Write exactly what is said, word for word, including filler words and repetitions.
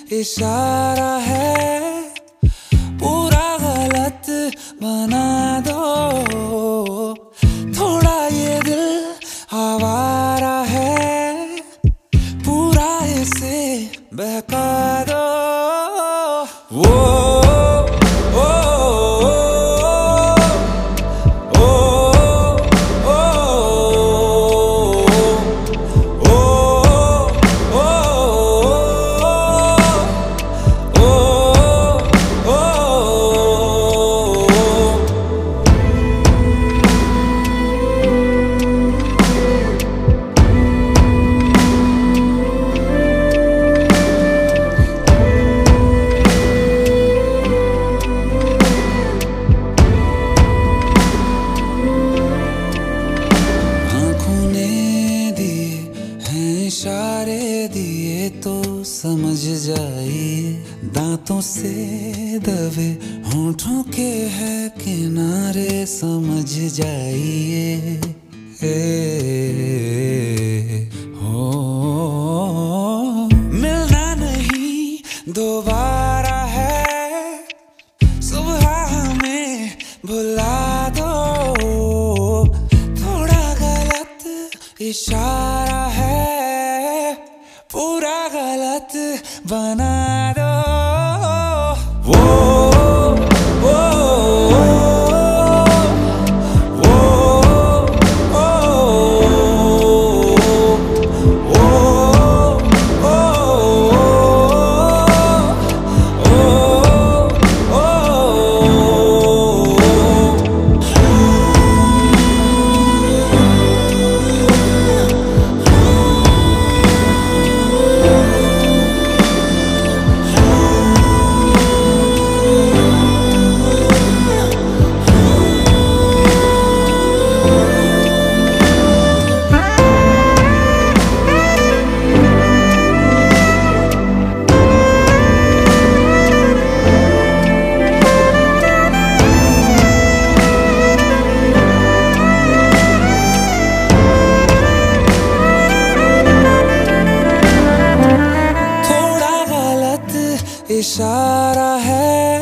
इशारा है, पूरा गलत बना दो। थोड़ा ये दिल आवारा है, पूरा इसे बहका दो। वो इशारे दिए तो समझ जाइए, दांतों से दबे होठों के है किनारे समझ जाइए। हो मिलना नहीं दोबारा है, सुबह हमें भुला दो। थोड़ा गलत इशारा है, पूरा गलत बना दो। वो वो वो इशारा है,